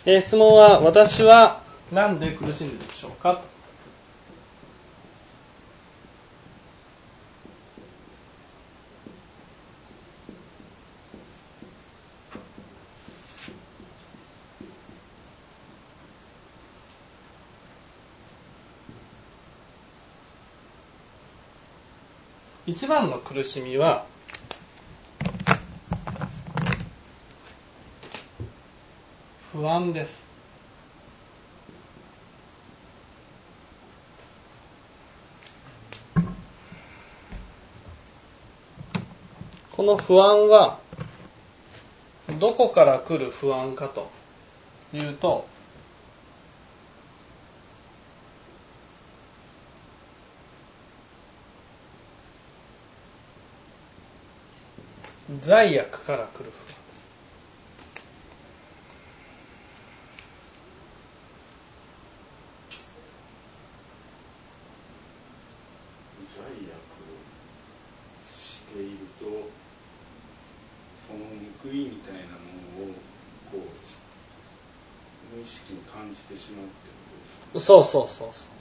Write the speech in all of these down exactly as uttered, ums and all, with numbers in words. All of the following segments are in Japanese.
えー、質問は、私は何で苦しんでいるでしょうか。一番の苦しみは不安です。この不安はどこから来る不安かというと、罪悪から来る不安です。 罪悪していると、その報いみたいなものをこう無意識に感じてしまうってことですか。 そうそうそうそう。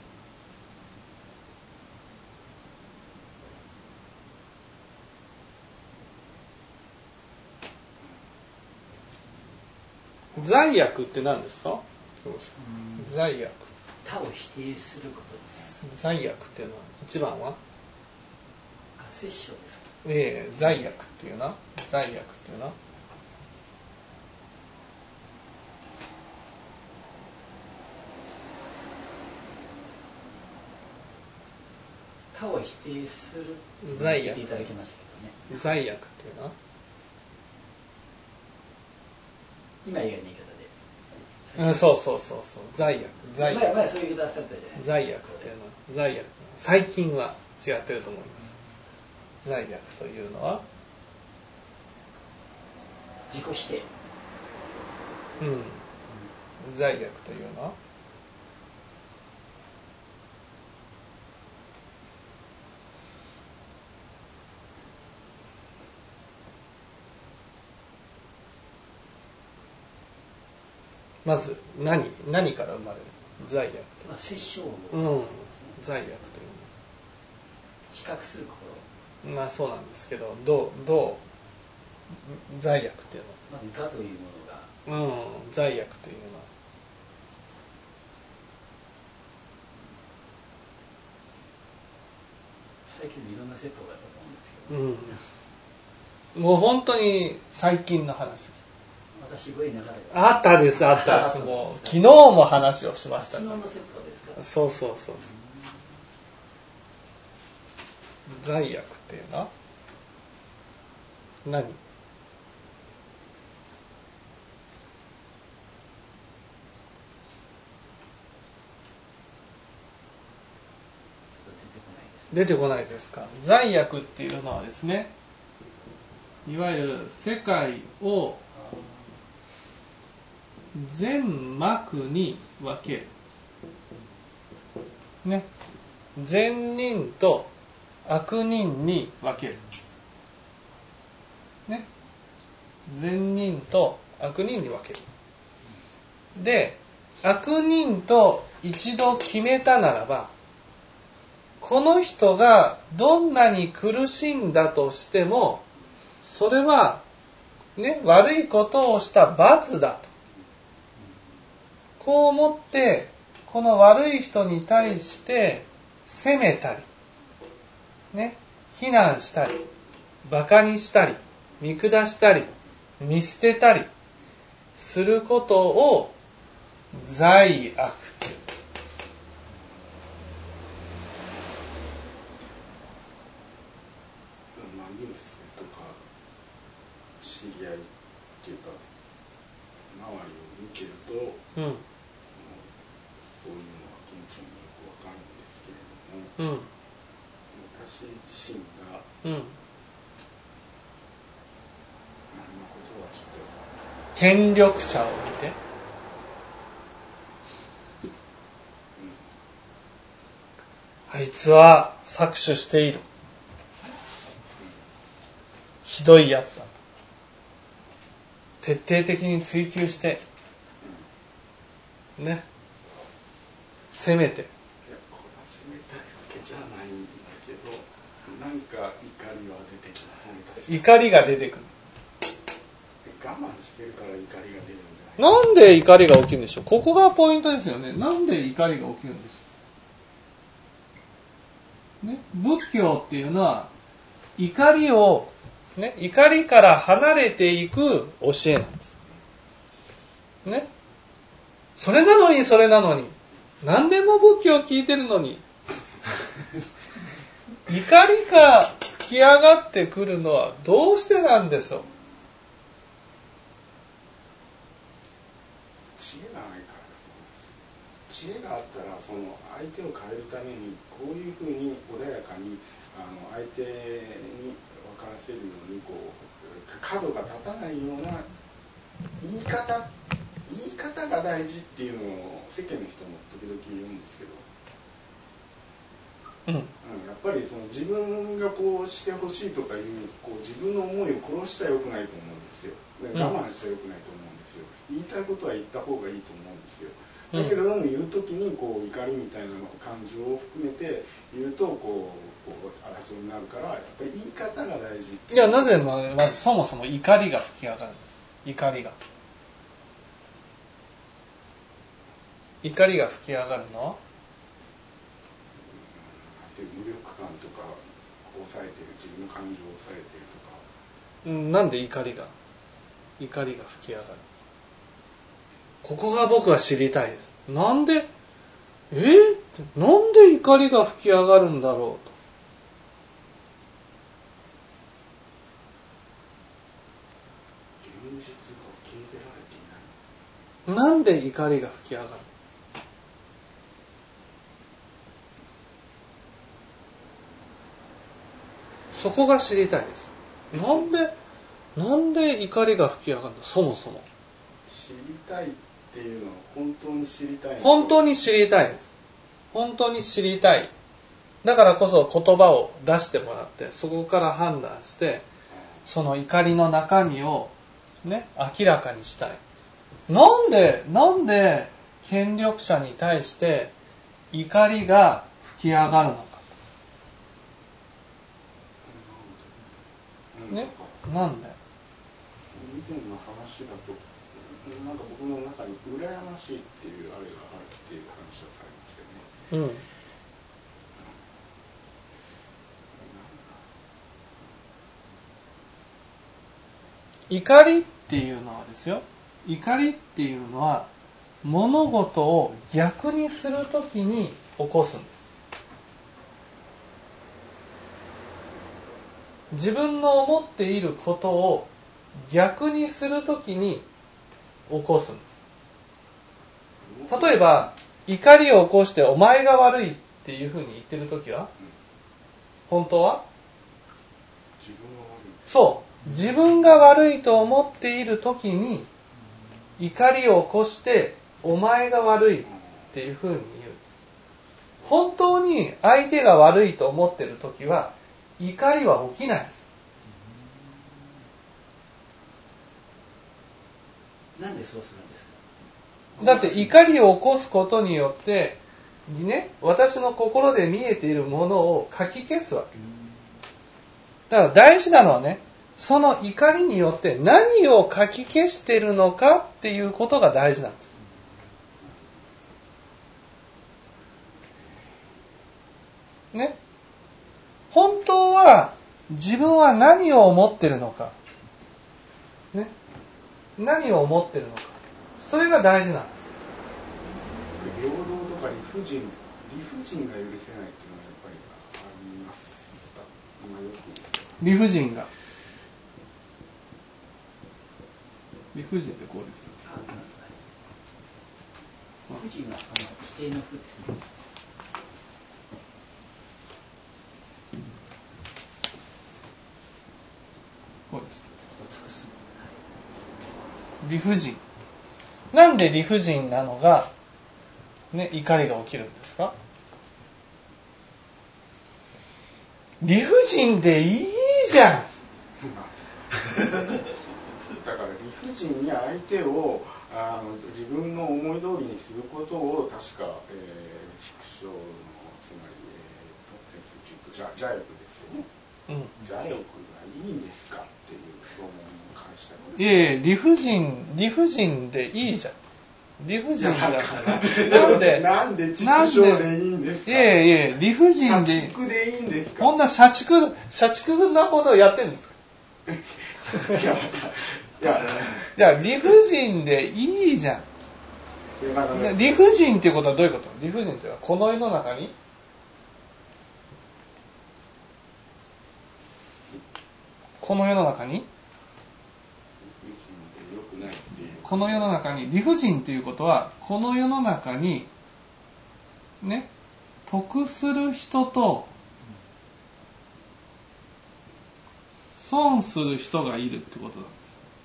罪悪って何ですか？罪悪。 他を否定することです。 罪悪っていうのは一番は？ あ、殺生ですか？ ええ、罪悪っていうな。罪悪っていうな。 他を否定する。 罪悪。 教えていただきましたけどね。 罪悪っていうな。 今以外の言い方で。 うん、そうそうそうそう。罪悪。罪悪。 前前そういう言い方されたじゃないですか。 罪悪っていうのは、罪悪。最近は違ってると思います。罪悪というのは、 自己否定。 うん。罪悪というのは、まず何何から生まれる？罪悪という。 まあ、殺生を、 うん。罪悪というのは。 比較する心。 まあそうなんですけど、どうどう罪悪っていうまあ、我というものは、うん、罪悪というのは。 最近いろんな説法があったと思うんですけど、 うん、もう本当に最近の話です。 私ごいなかれあったですあったです。もう昨日も話をしました。 昨日の説法ですか？ そうそうそうそう。罪悪っていうのは何？出てこないですか。罪悪っていうのはですね、いわゆる世界を善悪に分ける。ね。善人と悪人に分ける。ね。善人と悪人に分ける。で、悪人と一度決めたならば、この人がどんなに苦しんだとしても、それは、ね、悪いことをした罰だと。こう思って、この悪い人に対して責めたり、ね、非難したり、馬鹿にしたり、見下したり、見捨てたりすることを罪悪という。 ニュースとか知り合いっていうか周りを見てると、うん、そういうのは顕著によくわかるんですけれども、うん、私自身が、うん、何のことはちょっと権力者を見て、うん、あいつは搾取している。ひどいやつだと。徹底的に追求して、 ね、せめて。 いや、これは責めたいわけじゃないんだけど、なんか怒りは出てきますね、確かに。 怒りが出てくる。 我慢してるから怒りが出るんじゃない？ なんで怒りが起きるんでしょう。ここがポイントですよね。なんで怒りが起きるんですか。ね、仏教っていうのは怒りを、ね、怒りから離れていく教えなんです。ね。それなのにそれなのに何でも仏教を聞いてるのに怒りが吹き上がってくるのはどうしてなんでしょう。 知恵がないからだと思います。知恵があったら、その相手を変えるためにこういうふうに穏やかにあの相手に分からせるようにこう角が立たないような言い方言い方が大事っていうのを世間の人も時々言うんですけど、 うん、 やっぱりその自分がこうしてほしいとかいう、こう自分の思いを殺したら良くないと思うんですよ。我慢したら良くないと思うんですよ。言いたいことは言った方がいいと思うんですよ。だけれども言うときにこう怒りみたいな感情を含めて言うとこう、こう争いになるから、やっぱり言い方が大事。 いや、なぜまずそもそも怒りが吹き上がるんです。怒りが怒りが吹き上がるのは無力感とか抑えてる、自分の感情を抑えてるとか、 うん、なんで怒りが怒りが吹き上がる。ここが僕は知りたいです。なんでえー、ってなんで怒りが吹き上がるんだろうと。 現実が受け入れられていない。 なんで怒りが吹き上がる。そこが知りたいです。なんでなんで怒りが吹き上がるの。そもそも知りたいっていうのは本当に知りたいの？ 本当に知りたいです。本当に知りたい。だからこそ言葉を出してもらって、そこから判断してその怒りの中身をね、明らかにしたい。なんでなんで権力者に対して怒りが吹き上がるのかと。ね、なんで？ 以前の話だと、なんか僕の中に羨ましいっていうあれがあるっていう話をされましたよね。 うん。怒りっていうのはですよ。怒りっていうのは物事を逆にするときに起こすんです。自分の思っていることを逆にするときに起こすんです。例えば怒りを起こしてお前が悪いっていうふうに言ってるときは、本当は自分が悪い。 そう、自分が悪いと思っているときに怒りを起こしてお前が悪いっていうふうに言う。本当に相手が悪いと思っているときは怒りは起きないんです。 なんでそうするんですか？ だって怒りを起こすことによってね、私の心で見えているものをかき消すわけ。だから大事なのはね、その怒りによって何をかき消しているのかっていうことが大事なんです。ね。本当は自分は何を思っているのか。ね。何を思っているのか。それが大事なんです。 平等とか理不尽、理不尽が許せないっていうのはやっぱりあります。まあ、よく理不尽が。理不尽ってこうです。 あ、理不尽はあの指定の不ですね。 こうです。 尽くす。 理不尽。なんで理不尽なのが、ね、怒りが起きるんですか？理不尽でいいじゃん。 だから理不尽に相手をあの自分の思い通りにすることを確か、えー、縮小のつまり、えー、と邪邪欲ですよね、うん、邪欲がいいんですかっていう質問に関しては、 いえいえ理不尽理不尽でいいじゃん。理不尽じゃん。 なんでなんで畜生でいいんですか。 いえいえ理不尽で。 社畜でいいんですか。 こんな社畜社畜なことをやってるんですか。 いやいやいや理不尽でいいじゃん。理不尽っていうことはどういうこと。理不尽っていうのはこの世の中にこの世の中にこの世の中に理不尽っていうことはこの世の中にね得する人と損する人がいるってことなんです。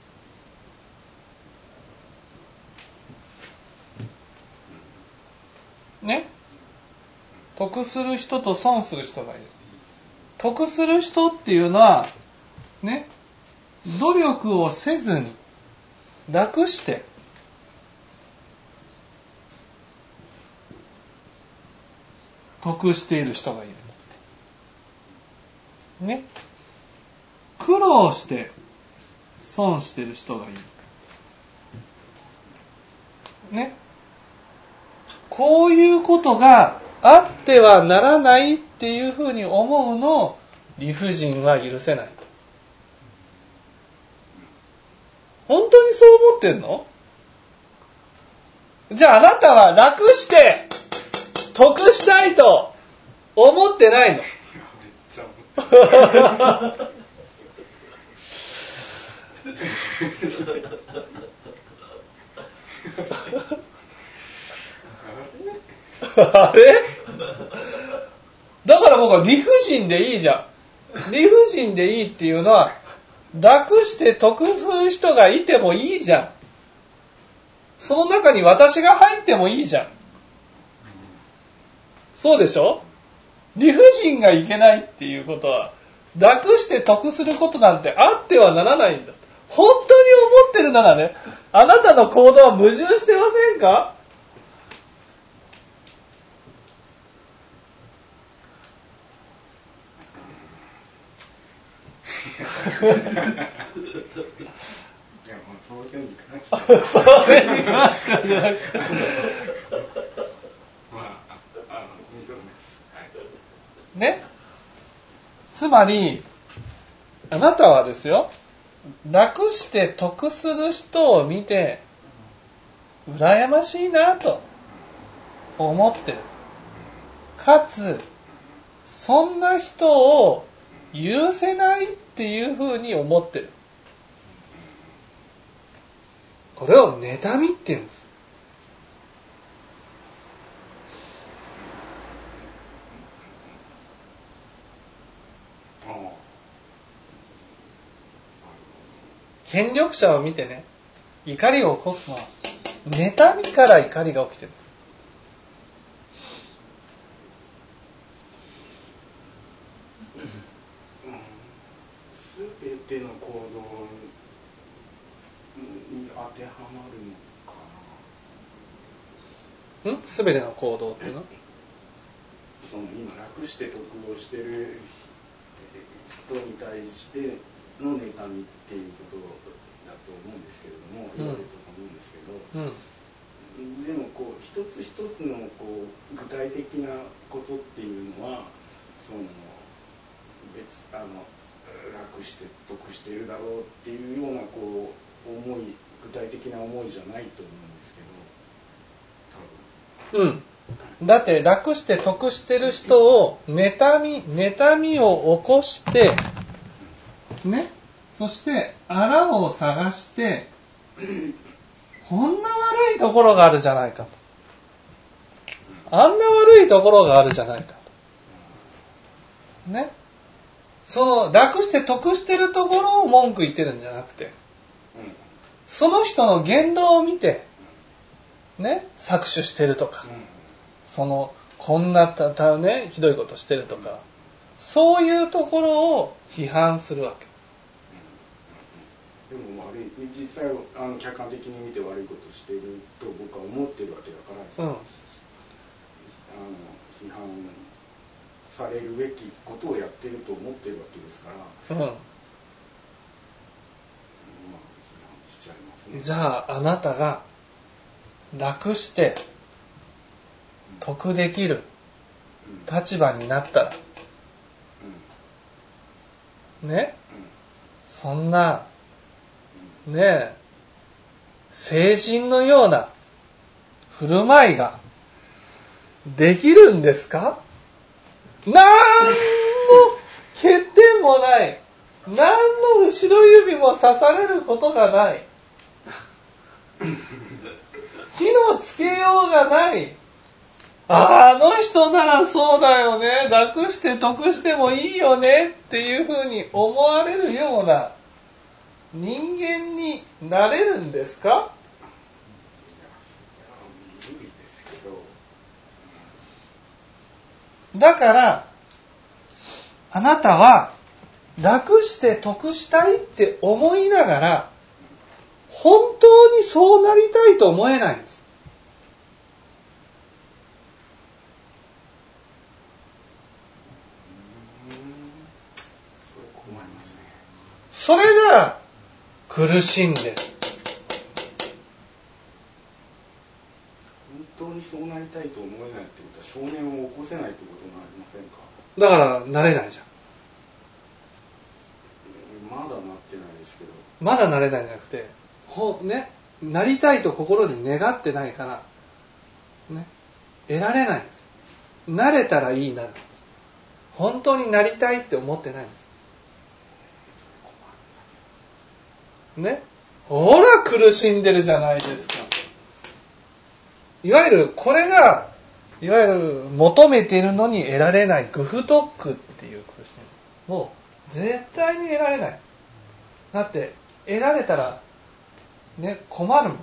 ね、得する人と損する人がいる。得する人っていうのはね、努力をせずに楽して得している人がいる。ね、苦労して損している人がいる。ね。こういうことがあってはならないっていうふうに思うのを理不尽は許せないと。本当にそう思ってんの？じゃああなたは楽して得したいと思ってないの？あれ？だから僕は理不尽でいいじゃん。理不尽でいいっていうのは楽して得する人がいてもいいじゃん。その中に私が入ってもいいじゃん。そうでしょ？理不尽がいけないっていうことは楽して得することなんてあってはならないんだ。本当に思ってるならね、あなたの行動は矛盾してませんか？ いやもうその点に関してはその点に関してはじゃなくてまああの認めます、はい、 ね。つまりあなたはですよ、楽して得する人を見て羨ましいなと思ってる。かつそんな人を許せないっていうふうに思ってる。これを妬みって言うんです。権力者を見てね、怒りを起こすのは妬みから怒りが起きてるんです。 すべての行動に当てはまるのかな。 ん？すべての行動っていうの？ その今楽して得をしてる人に対しての妬みっていうことだと思うんですけれども、言われると思うんですけど、うん、でもこう一つ一つのこう具体的なことっていうのはその別あの楽して得しているだろうっていうようなこう思い、具体的な思いじゃないと思うんですけど、多分。 うん。だって楽して得してる人を妬み妬みを起こしてね、そしてあらを探してこんな悪いところがあるじゃないかと、あんな悪いところがあるじゃないかとね。その楽して得してるところを文句言ってるんじゃなくて、その人の言動を見てね、搾取してるとか、そのこんなたたねひどいことしてるとか、そういうところを批判するわけ。 でも悪い実際あの客観的に見て悪いことしてると僕は思ってるわけだから、うん、あの批判されるべきことをやってると思ってるわけですから、うん、まあ、批判しちゃいますね。 じゃああなたが楽して得できる立場になったら、うん、ね、うん、そんなねえ聖人のような振る舞いができるんですか？なんの欠点もない、何の後ろ指も刺されることがない、火のつけようがない、あの人ならそうだよね、楽して得してもいいよねっていうふうに思われるような人間になれるんですか？だからあなたは楽して得したいって思いながら本当にそうなりたいと思えないんです。それが苦しんでる。 本当にそうなりたいと思えないってことは少年を起こせないってことになりませんか？ だからなれないじゃん。 まだなってないですけど。 まだなれないんじゃなくて、ほね、なりたいと心に願ってないからね、得られないんです。なれたらいいな。本当になりたいって思ってないんです。ね、ほら苦しんでるじゃないですか。いわゆるこれがいわゆる求めているのに得られないグフトックっていう苦しみもう絶対に得られない。だって得られたらね困るもん。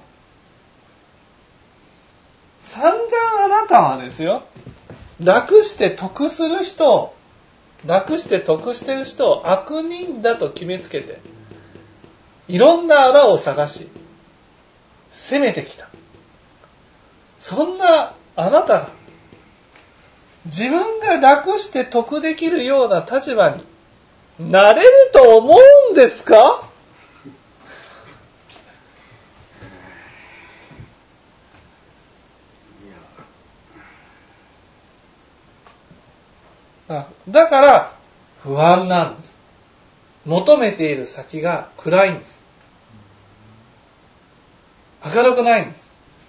散々あなたはですよ、楽して得する人、楽して得してる人を悪人だと決めつけていろんな穴を探し攻めてきた。そんなあなたが自分が楽して得できるような立場になれると思うんですか？だから不安なんです。求めている先が暗いんです。明るくないんです。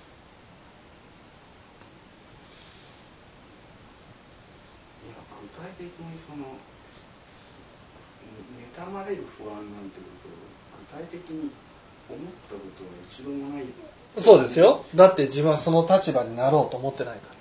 具体的にその妬まれる不安なんてことを具体的に思ったことは一度もない。 そうですよ。だって自分はその立場になろうと思ってないから。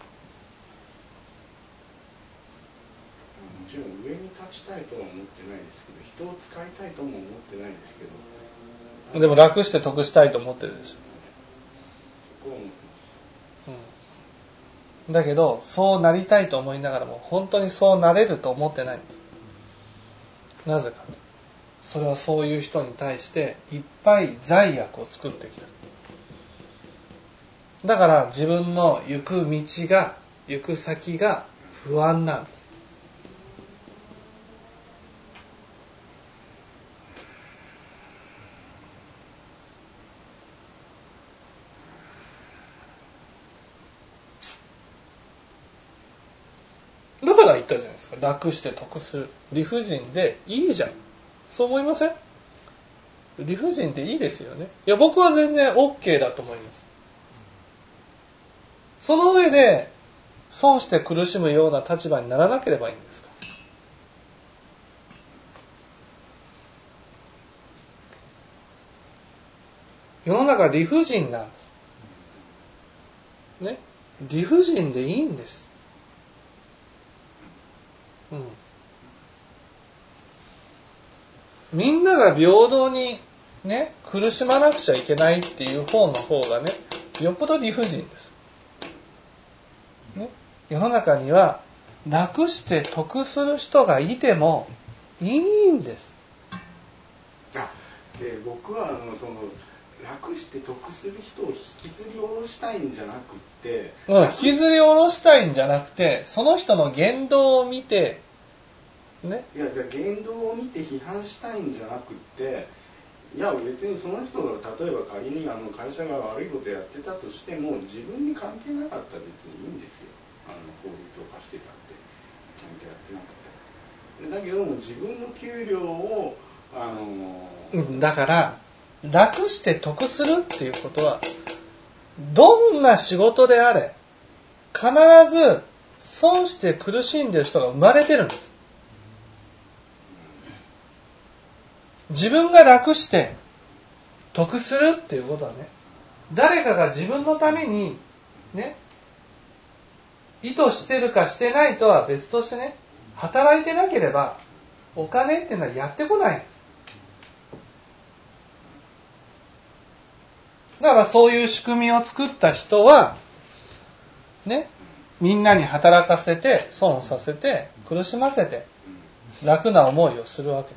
もちろん上に立ちたいとは思ってないですけど、人を使いたいとも思ってないですけど。 でも楽して得したいと思ってるでしょ。 そこは思ってます。 うん。だけどそうなりたいと思いながらも本当にそうなれると思ってない。なぜか。それはそういう人に対していっぱい罪悪を作ってきた。だから自分の行く道が、行く先が不安なんです。だから言ったじゃないですか。楽して得する。理不尽でいいじゃん。そう思いません？理不尽でいいですよね。いや、僕は全然 OK だと思います。その上で損して苦しむような立場にならなければいいんですか。世の中理不尽なんです。ね、理不尽でいいんです。うん。みんなが平等にね、苦しまなくちゃいけないっていう方の方がね、よっぽど理不尽です。ね、世の中には楽して得する人がいてもいいんです。 あ、 で僕はあのその楽して得する人を引きずり下ろしたいんじゃなくって、 うん、引きずり下ろしたいんじゃなくて、その人の言動を見てね、 いや言動を見て批判したいんじゃなくって、いや別にその人が例えば仮にあの会社が悪いことやってたとしても自分に関係なかったら別にいいんですよ。あの法律を犯してたってちゃんとやってなかった。だけども自分の給料をあのだから楽して得するっていうことはどんな仕事であれ必ず損して苦しんでる人が生まれてるんです。自分が楽して得するっていうことはね、誰かが自分のためにね、意図してるかしてないとは別としてね、働いてなければお金っていうのはやってこないんです。だからそういう仕組みを作った人はね、みんなに働かせて損させて苦しませて楽な思いをするわけです。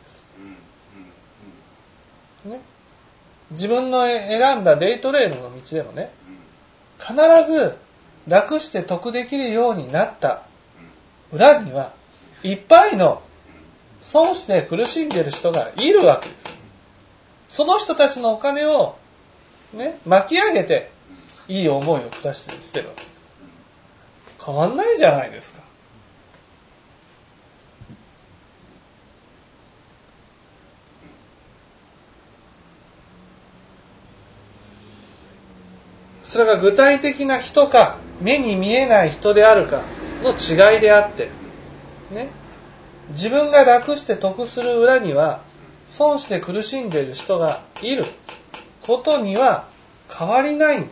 ね、自分の選んだデイトレードの道でもね、必ず楽して得できるようになった裏にはいっぱいの損して苦しんでいる人がいるわけです。その人たちのお金をね、巻き上げていい思いを下してしてるわけです。変わんないじゃないですか。それが具体的な人か目に見えない人であるかの違いであって、ね、自分が楽して得する裏には損して苦しんでいる人がいることには変わりないんです。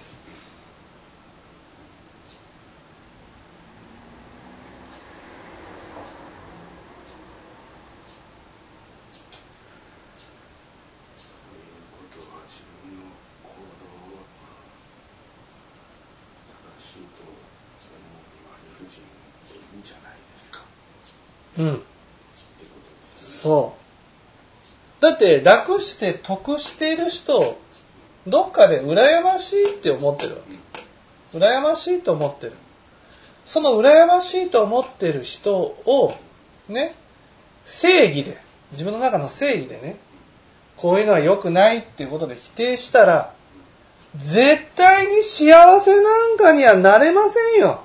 うん。そう。だって楽して得している人、どっかで羨ましいって思ってるわけ。羨ましいと思ってる。その羨ましいと思ってる人をね、正義で、自分の中の正義でね、こういうのは良くないっていうことで否定したら、絶対に幸せなんかにはなれませんよ。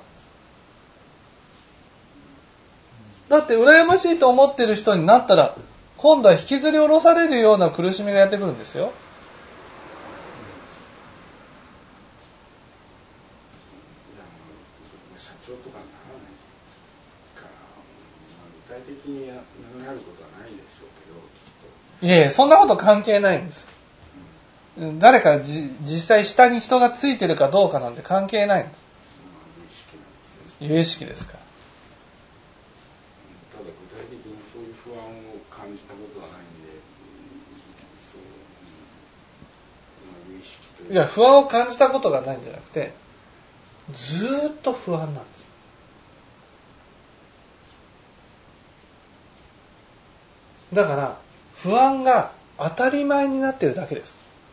だって羨ましいと思ってる人になったら今度は引きずり下ろされるような苦しみがやってくるんですよ。 社長とかにならないから具体的になることはないでしょうけど、きっといやいや、そんなこと関係ないんです。うん、誰かじ実際下に人がついてるかどうかなんて関係ないんです。有意識ですから。 そういう不安を感じたことはないんで、そう、まあ、無意識というか。 いや、不安を感じたことがないんじゃなくて、ずーっと不安なんです。だから不安が当たり前になっているだけです。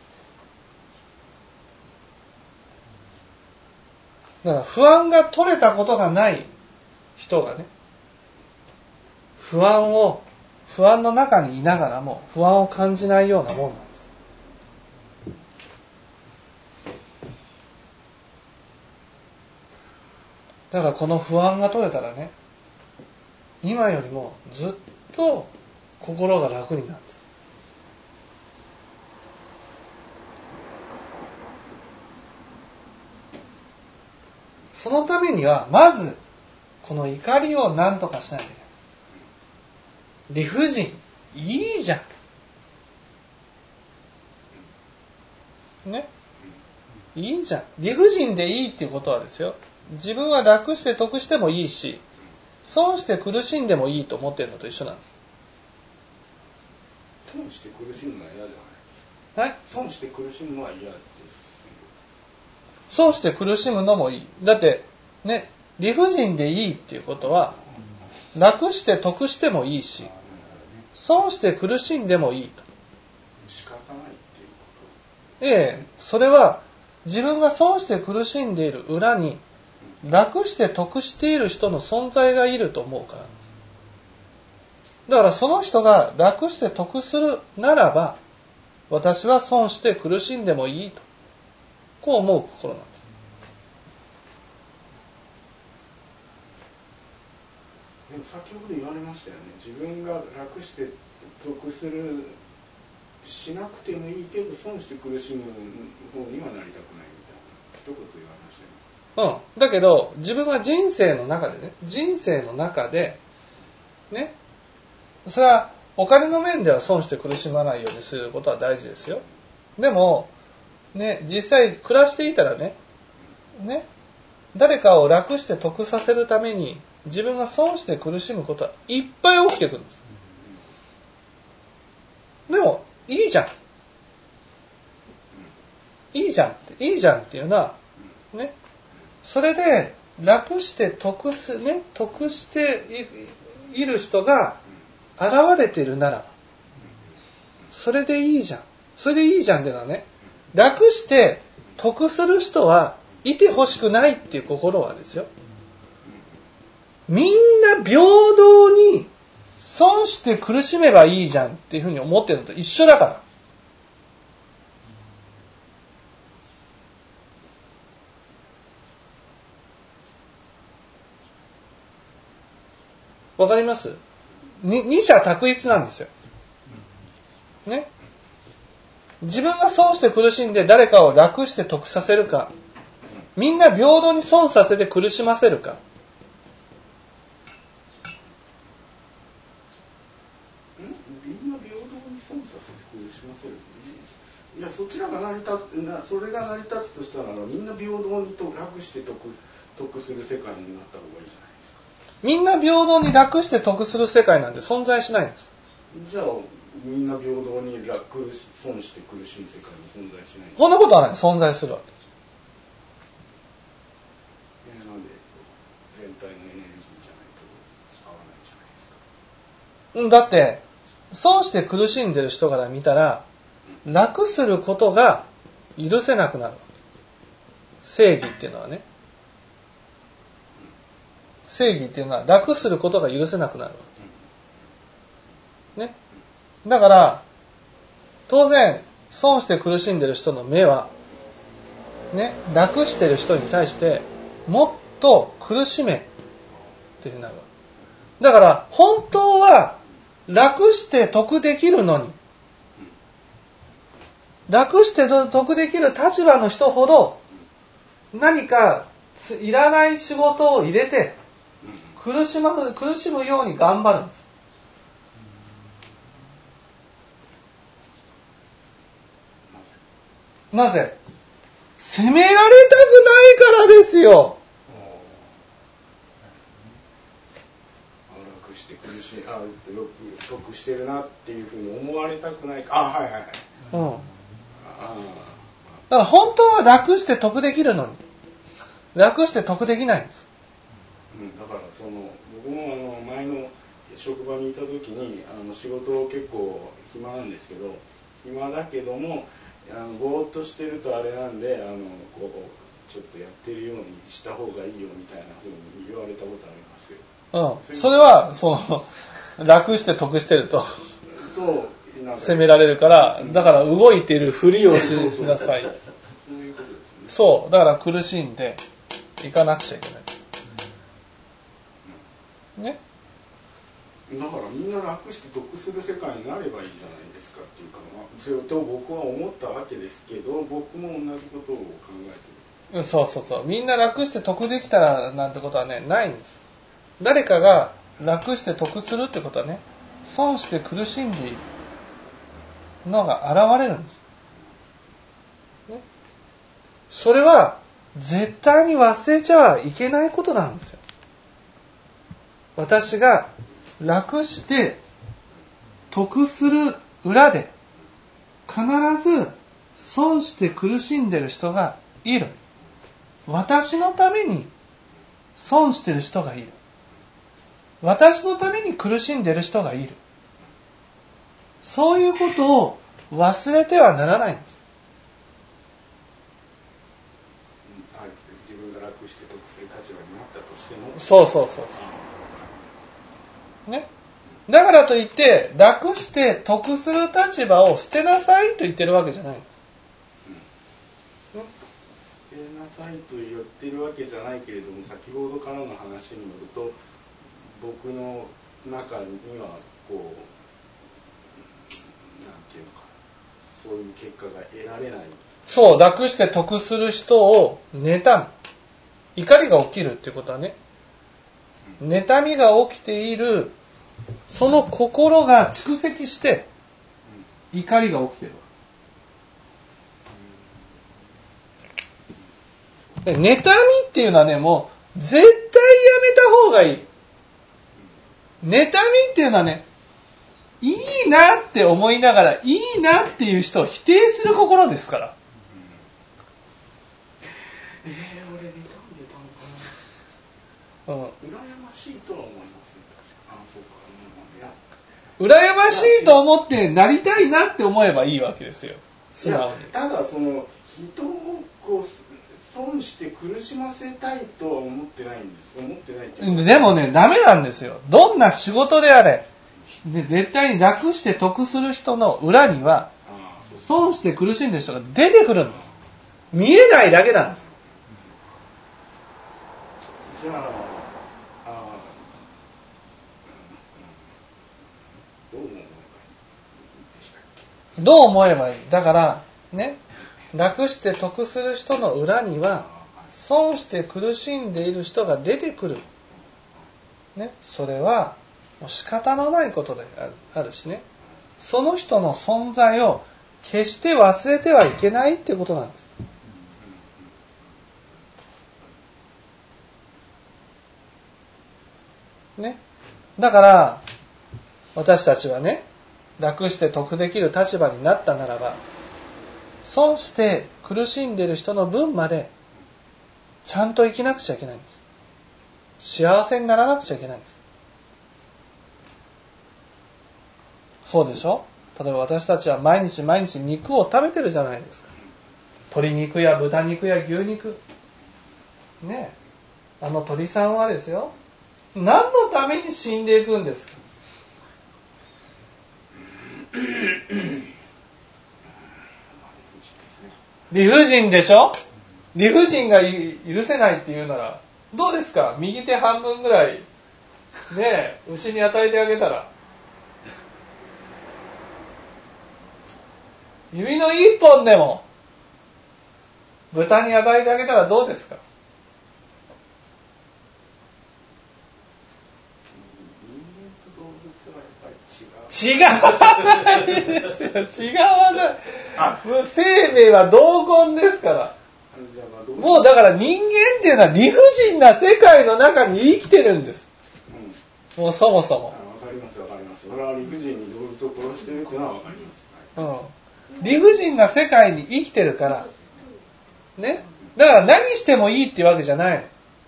だから不安が取れたことがない人がね、不安を、不安の中にいながらも不安を感じないようなもんなんです。だからこの不安が取れたらね、今よりもずっと心が楽になるんです。そのためにはまずこの怒りを何とかしないといけない。理不尽いいじゃんね、いいじゃん。理不尽でいいっていうことはですよ、自分は楽して得してもいいし損して苦しんでもいいと思っているのと一緒なんです。 損して苦しむのは嫌じゃないですか。はい。 損して苦しむのは嫌です。 損して苦しむのもいい。だってね、理不尽でいいっていうことは楽して得してもいいし損して苦しんでもいいと。 仕方ないええ、それは自分が損して苦しんでいる裏に楽して得している人の存在がいると思うからなんです。だからその人が楽して得するならば、私は損して苦しんでもいいと、こう思う心なんです。 でも先ほど言われましたよね。自分が楽して得するしなくてもいいけど損して苦しむ方にはなりたくないみたいな一言言われましたよね。 うん。だけど自分が人生の中でね、人生の中でね、それはお金の面では損して苦しまないようにすることは大事ですよ。でもね、実際暮らしていたらね、ね、誰かを楽して得させるために自分が損して苦しむことはいっぱい起きてくるんです。でもいいじゃん。いいじゃんって、いいじゃんっていうのはね、それで楽して得すね、得している人が現れているなら、それでいいじゃん。それでいいじゃんっていうのはね、楽して得する人はいてほしくないっていう心はですよ。みんな平等に損して苦しめばいいじゃんっていうふうに思ってるのと一緒だから。わかります？に二者択一なんですよ。ね。自分が損して苦しんで誰かを楽して得させるか、みんな平等に損させて苦しませるか。 みんな平等に損させて苦しませる。いや、そちらが成り立つ、それが成り立つとしたら、みんな平等にと楽して得、得する世界になった方がいいじゃないですか。 みんな平等に楽して得する世界なんて存在しないんです。 じゃあみんな平等に楽損して苦しむ世界に存在しない。 そんなことはない。存在するわけです。 えー、なんで全体のエネルギーじゃないと合わないじゃないですか。 うん、だって損して苦しんでる人から見たら、楽することが許せなくなる。正義っていうのはね。正義っていうのは楽することが許せなくなる。ね。だから、当然、損して苦しんでる人の目は、ね、楽してる人に対して、もっと苦しめっていうふうになる。だから、本当は、楽して得できるのに、楽して得できる立場の人ほど、何かいらない仕事を入れて、苦しむ、苦しむように頑張るんです。なぜ？責められたくないからですよ。 楽して苦しい、あ、よく得してるなっていうふうに思われたくないか。あ、はいはいはい。 うん。 あだから本当は楽して得できるのに、楽して得できないんです。 うん、だからその僕もあの前の職場にいた時にあの仕事結構暇なんですけど、暇だけどもあのぼーっとしてるとあれなんで、あのこうちょっとやってるようにした方がいいよみたいな風に言われたことありますよ。 うん。それはその楽して得してるとと責められるから、だから動いているふりをしなさい。 そういうことですね。 そう、だから苦しんでいかなくちゃいけない。ね。 だからみんな楽して得する世界になればいいじゃないですかっていうか、まあ、それと僕は思ったわけですけど、僕も同じことを考えてる。 そうそうそう。みんな楽して得できたらなんてことはね、ないんです。誰かが楽して得するってことはね、損して苦しんでいるのが現れるんです。ね。それは絶対に忘れちゃいけないことなんですよ。私が楽して得する裏で必ず損して苦しんでる人がいる。私のために損してる人がいる。私のために苦しんでる人がいる。そういうことを忘れてはならないんです。 分が楽して得する立場になったとしても、 そうそうそうそうね。だからといって楽して得する立場を捨てなさいと言ってるわけじゃないんです、 うん、捨てなさいと言ってるわけじゃないけれども、先ほどからの話によると僕の中にはこうなんていうのか、そういう結果が得られない。 そう、楽して得する人を妬む、怒りが起きるっていうことはね、妬みが起きているその心が蓄積して怒りが起きてるわけ。妬みっていうのはね、もう絶対やめた方がいい。妬みっていうのはね、いいなって思いながらいいなっていう人を否定する心ですから。 えー、俺妬んでたのかな。うん、羨ましいとは思いますね。あ、そうか。 羨ましいと思ってなりたいなって思えばいいわけですよ。素直に。 ただその人をこう損して苦しませたいとは思ってないんです。思ってないっていうか。 でもね、ダメなんですよ。どんな仕事であれ、で絶対に楽して得する人の裏には損して苦しんでる人が出てくるんです。見えないだけなんです。 じゃあ、あどう思うどう思えばいい。だからね、楽して得する人の裏には損して苦しんでいる人が出てくる、ね、それはもう仕方のないことであるしね、その人の存在を決して忘れてはいけないっていうことなんです。ね、だから私たちはね、楽して得できる立場になったならば、損して苦しんでいる人の分までちゃんと生きなくちゃいけないんです。幸せにならなくちゃいけないんです。そうでしょ？例えば私たちは毎日毎日肉を食べてるじゃないですか。鶏肉や豚肉や牛肉ね、あの鳥さんはですよ、何のために死んでいくんですか？理不尽でしょ？理不尽が許せないっていうならどうですか？右手半分ぐらいね、牛に与えてあげたら、指の一本でも豚に与えてあげたらどうですか？違わないですよ。違わない。もう生命は同根ですから。もうだから人間っていうのは理不尽な世界の中に生きてるんです。うん、もうそもそも。 わかりますわかります。それは理不尽に動物を殺してるっていうのはわかります。 うん。理不尽な世界に生きてるから。ね。だから何してもいいっていうわけじゃない。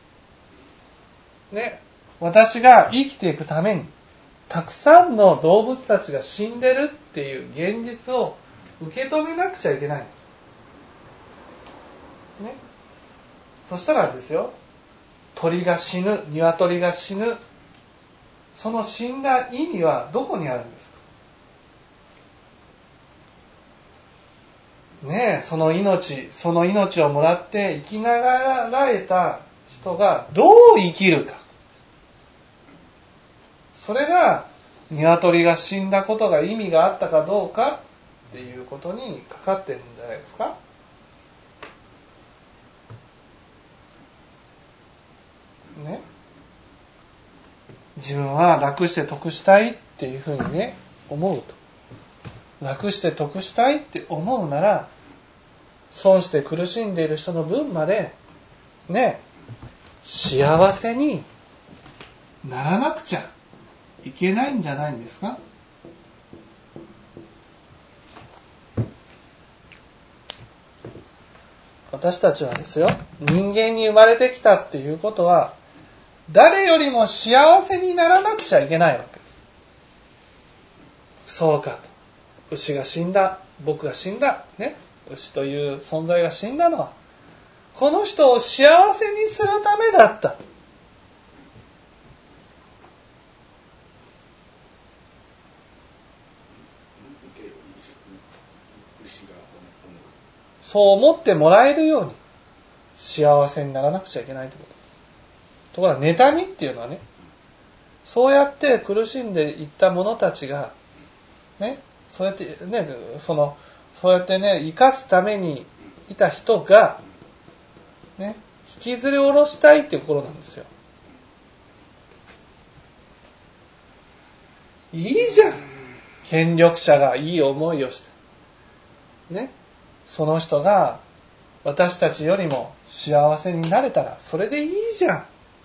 ね。私が生きていくために。たくさんの動物たちが死んでるっていう現実を受け止めなくちゃいけない。ね。そしたらですよ、鳥が死ぬ、鶏が死ぬ、その死んだ意味はどこにあるんですか？ねえ、その命、その命をもらって生きながらえた人がどう生きるか。それが鶏が死んだことが意味があったかどうかっていうことにかかってるんじゃないですか。ね、自分は楽して得したいっていうふうにね思うと、楽して得したいって思うなら、損して苦しんでいる人の分までね、幸せにならなくちゃいけないんじゃないんですか。私たちはですよ、人間に生まれてきたっていうことは誰よりも幸せにならなくちゃいけないわけです。そうかと、牛が死んだ、僕が死んだね、牛という存在が死んだのはこの人を幸せにするためだった。そう思ってもらえるように幸せにならなくちゃいけないということです。ところが妬みっていうのはね、そうやって苦しんでいった者たちがね、そうやってね、そのそうやってね、生かすためにいた人がね、引きずり下ろしたいっていうことなんですよ。いいじゃん。権力者がいい思いをしてね。その人が私たちよりも幸せになれたらそれでいいじゃ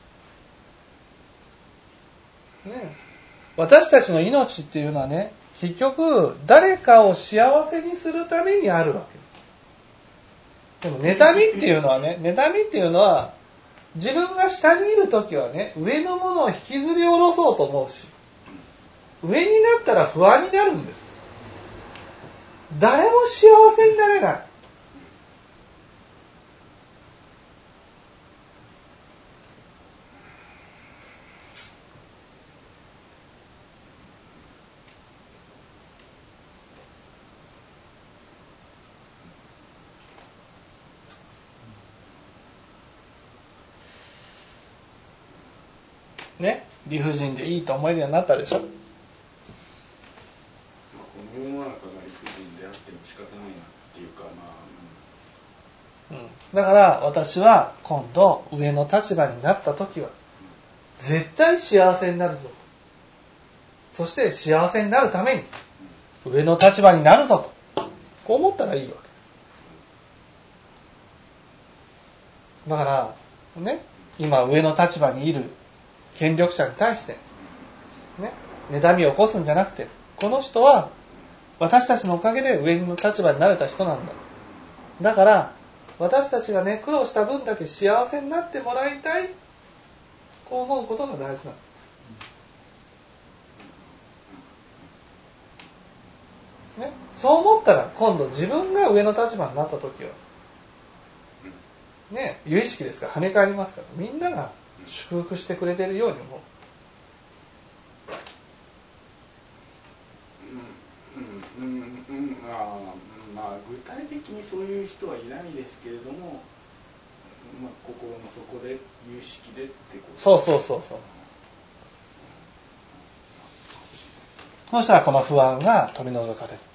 ん。ね、私たちの命っていうのはね、結局誰かを幸せにするためにあるわけ。でも妬みっていうのはね、妬みっていうのは自分が下にいるときはね、上のものを引きずり下ろそうと思うし、上になったら不安になるんです。誰も幸せになれない。ね、理不尽でいいと思えるようになったでしょ。 この世の中が理不尽であっても仕方ないなっていうか、まあ、 うん、だから私は今度上の立場になった時は絶対幸せになるぞ。そして幸せになるために上の立場になるぞと、こう思ったらいいわけです。だからね、今上の立場にいる権力者に対してね、妬みを起こすんじゃなくて、この人は私たちのおかげで上の立場になれた人なんだ。だから私たちがね、苦労した分だけ幸せになってもらいたい、こう思うことが大事なんです。ね、そう思ったら今度自分が上の立場になった時はね、有意識ですから跳ね返りますから、みんなが祝福してくれているように思う。 うんうんうん、まあ、まあ具体的にそういう人はいないですけれども、まあ、心の底で有識でってこと。 そうそうそうそう。そうしたらこの不安が取り除かれる。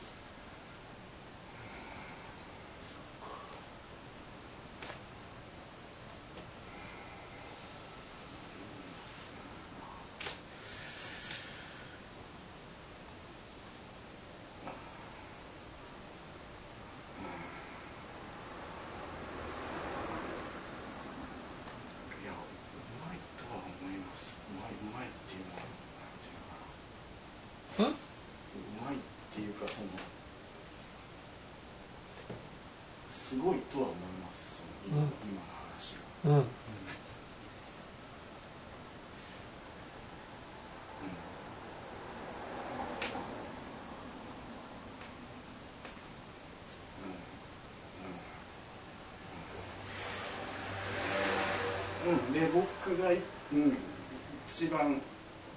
すごいとは思います。今、うん、今の話が。うん。うん。うん。で、僕が、うん、一番、うん、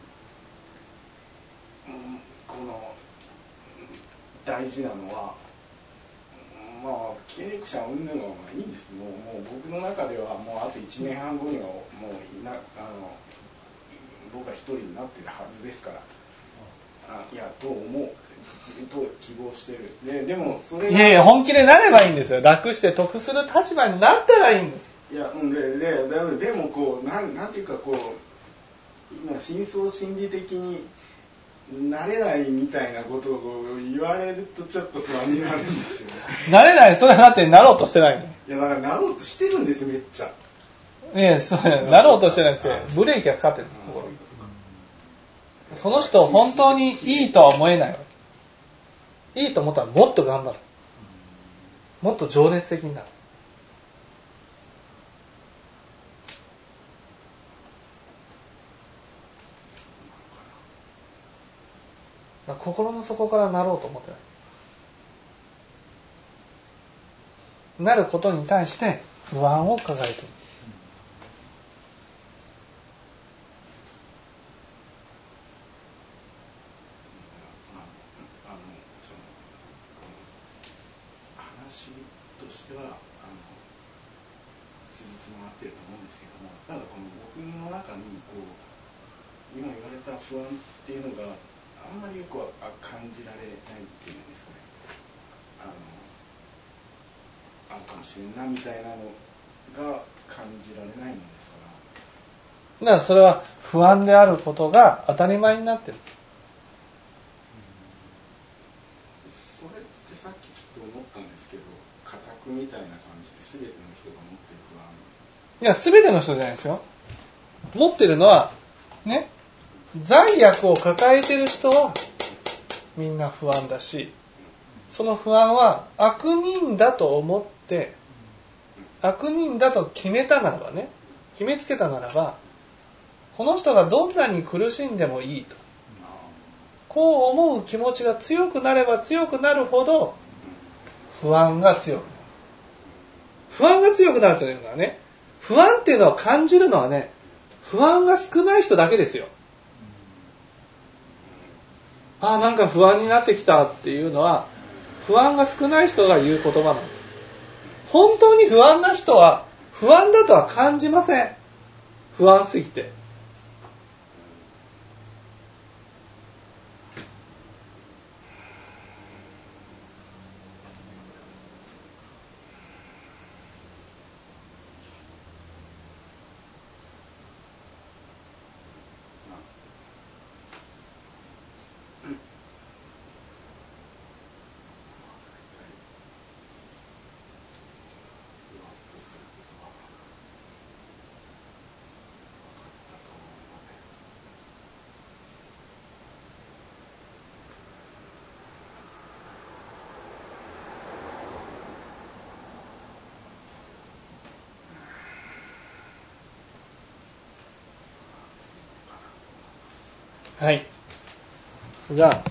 この大事なのは。まあ、権力者を生んでるのがいいんです。もう、もう僕の中ではもうあといちねんはんごにはもういなあの僕は一人になってるはずですから、あいやと思うと希望してる。で、でもそれがいやいや本気でなればいいんですよ。楽して得する立場になったらいいんです。いや、うんででででもこうなんなんていうかこう今深層心理的になれないみたいなことを言われるとちょっと不安になるんですよね。なれない、それはだってなろうとしてないの。いやだからなろうとしてるんですめっちゃ。いやそうなろうとしてなくてブレーキがかかってるんです。その人本当にいいとは思えないわけ。いいと思ったらもっと頑張る。もっと情熱的になる。心の底からなろうと思ってない。なることに対して不安を抱えている。 あのその話としてはあのつじつま合ってると思うんですけども、ただこの僕の中にこう今言われた不安っていうのがあんまりよくは感じられないっていうんですかね。あのあるかもしれんなみたいなのが感じられないもんですから。 だからそれは不安であることが当たり前になってる。 それってさっきちょっと思ったんですけど、家宅みたいな感じで全ての人が持ってる不安。 いや、全ての人じゃないですよ。持ってるのはね、罪悪を抱えてる人はみんな不安だし、その不安は悪人だと思って悪人だと決めたならばね、決めつけたならば、この人がどんなに苦しんでもいいと、こう思う気持ちが強くなれば強くなるほど不安が強くなる。不安が強くなるというのはね、不安っていうのを感じるのはね、不安が少ない人だけですよ。ああ、なんか不安になってきたっていうのは不安が少ない人が言う言葉なんです。本当に不安な人は不安だとは感じません。不安すぎて。はい。じゃあ